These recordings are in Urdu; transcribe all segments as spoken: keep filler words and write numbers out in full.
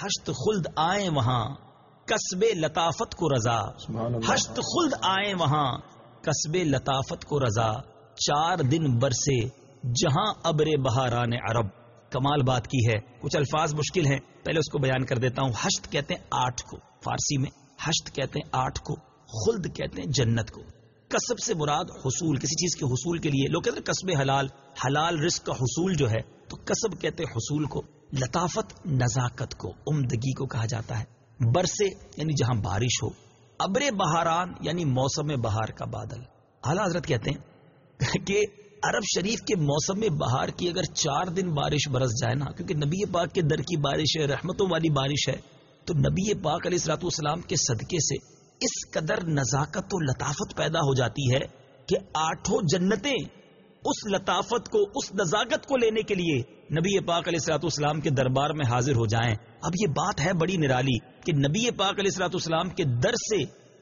ہشت خلد آئے وہاں کسب لطافت کو رضا. ہشت خلد آئے وہاں کسب لطافت کو رضا. چار دن برسے جہاں ابر بہاران عرب. کمال بات کی ہے. کچھ الفاظ مشکل ہیں، پہلے اس کو بیان کر دیتا ہوں. ہشت کہتے ہیں آٹھ کو، فارسی میں ہشت کہتے ہیں آٹھ کو، خلد کہتے ہیں جنت کو. کسب سے مراد حصول، کسی چیز کے حصول کے لیے. لوگ کہتے ہیں کسب حلال، حلال رزق کا حصول جو ہے تو کسب کہتے ہیں حصول کو. لطافت نزاکت کو، عمدگی کو کہا جاتا ہے. برسے یعنی جہاں بارش ہو. ابر بہاران یعنی موسم بہار کا بادل. اعلیٰ حضرت کہتے ہیں کہ عرب شریف کے موسم بہار کی اگر چار دن بارش برس جائے نا، کیونکہ نبی پاک کے در کی بارش ہے، رحمتوں والی بارش ہے، تو نبی پاک علیہ الصلوۃ والسلام کے صدقے سے اس قدر نزاکت و لطافت پیدا ہو جاتی ہے کہ آٹھوں جنتیں اس لطافت کو، اس نزاکت کو لینے کے لیے نبی پاک علیہ الصلوۃ والسلام کے دربار میں حاضر ہو جائیں. اب یہ بات ہے بڑی نرالی کہ نبی پاک علیہ الصلوۃ والسلام کے در سے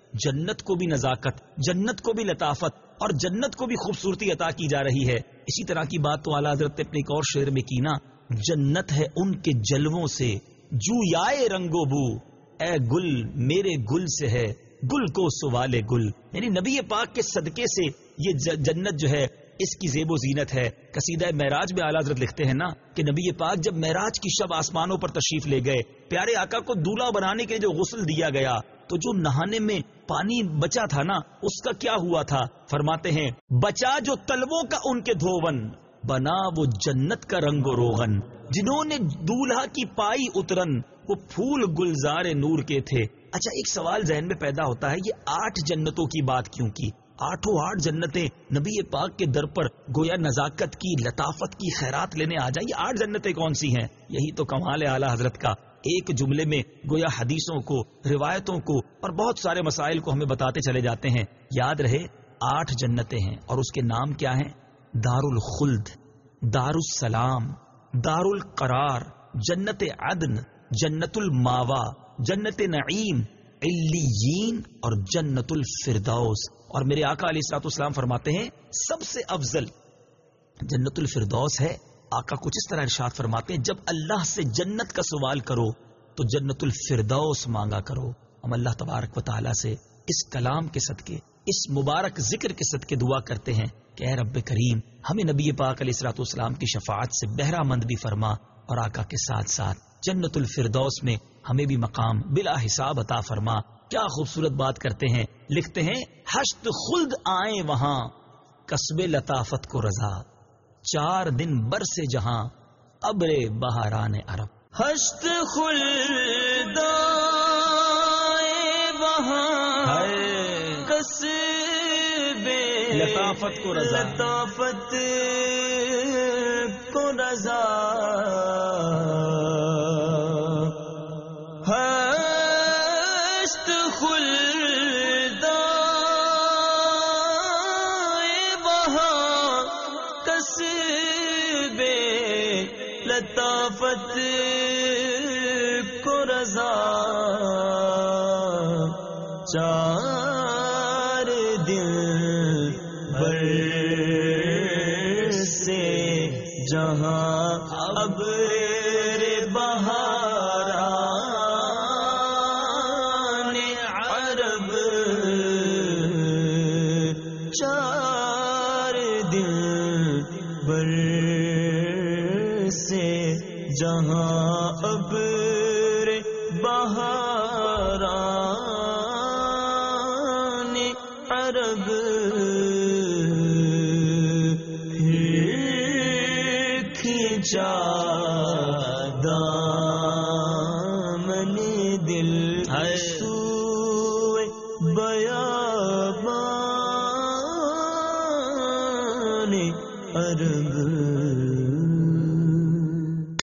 جنت کو بھی نزاکت، جنت کو بھی لطافت اور جنت کو بھی خوبصورتی عطا کی جا رہی ہے. اسی طرح کی بات تو اعلیٰ حضرت نے اپنے ایک اور شعر میں کی نا، جنت ہے ان کے جلووں سے جو یائے رنگ و بو، اے گل میرے گل سے ہے گل کو سوال گل. یعنی نبی پاک کے صدقے سے یہ جنت جو ہے اس کی زیب و زینت ہے. قصیدہ معراج میں اعلیٰ حضرت لکھتے ہیں نا کہ نبی پاک جب معراج کی شب آسمانوں پر تشریف لے گئے، پیارے آقا کو دولہا بنانے کے جو غسل دیا گیا تو جو نہانے میں پانی بچا تھا نا، اس کا کیا ہوا تھا؟ فرماتے ہیں بچا جو تلووں کا ان کے دھوون، بنا وہ جنت کا رنگ و روغن. جنہوں نے دولہا کی پائی اترن، وہ پھول گلزار نور کے تھے. اچھا، ایک سوال ذہن میں پیدا ہوتا ہے، یہ آٹھ جنتوں کی بات کیوں کی؟ آٹھوں آٹھ جنتیں نبی پاک کے در پر گویا نزاکت کی، لطافت کی خیرات لینے آ جائیں. یہ آٹھ جنتیں کون سی ہیں؟ یہی تو کمال ہے اعلیٰ حضرت کا. ایک جملے میں گویا حدیثوں کو، روایتوں کو اور بہت سارے مسائل کو ہمیں بتاتے چلے جاتے ہیں. یاد رہے آٹھ جنتیں ہیں اور اس کے نام کیا ہیں؟ دار الخلد، دار السلام، دار القرار، جنت عدن، جنت الماوا، جنت نعیم، علیین اور جنت الفردوس. اور میرے آقا علیہ الصلوۃ والسلام فرماتے ہیں سب سے افضل جنت الفردوس ہے. آقا کچھ اس طرح ارشاد فرماتے ہیں جب اللہ سے جنت کا سوال کرو تو جنت الفردوس مانگا کرو. ہم اللہ تبارک و تعالی سے اس کلام کے صدقے، اس مبارک ذکر کے صدقے دعا کرتے ہیں کہ اے رب کریم ہمیں نبی پاک علیہ الصلوۃ والسلام کی شفاعت سے بہرہ مند بھی فرما، اور آقا کے ساتھ ساتھ جنت الفردوس میں ہمیں بھی مقام بلا حساب عطا فرما. کیا خوبصورت بات کرتے ہیں. لکھتے ہیں ہشت خلد آئے وہاں کسب لطافت کو رضا، چار دن برسے جہاں ابر بہاران عرب. ہشت خلد آئے وہاں کسب لطافت کو رضا، لطافت کو رضا. ہشت خلد آئے وہاں کسب لطافت کو رضا. چار دن برسے جہاں ابر بہاران عرب، چار دن برسے جہاں ابر بہاران عرب. کھینچا دامن دل سوئے بیابان عرب.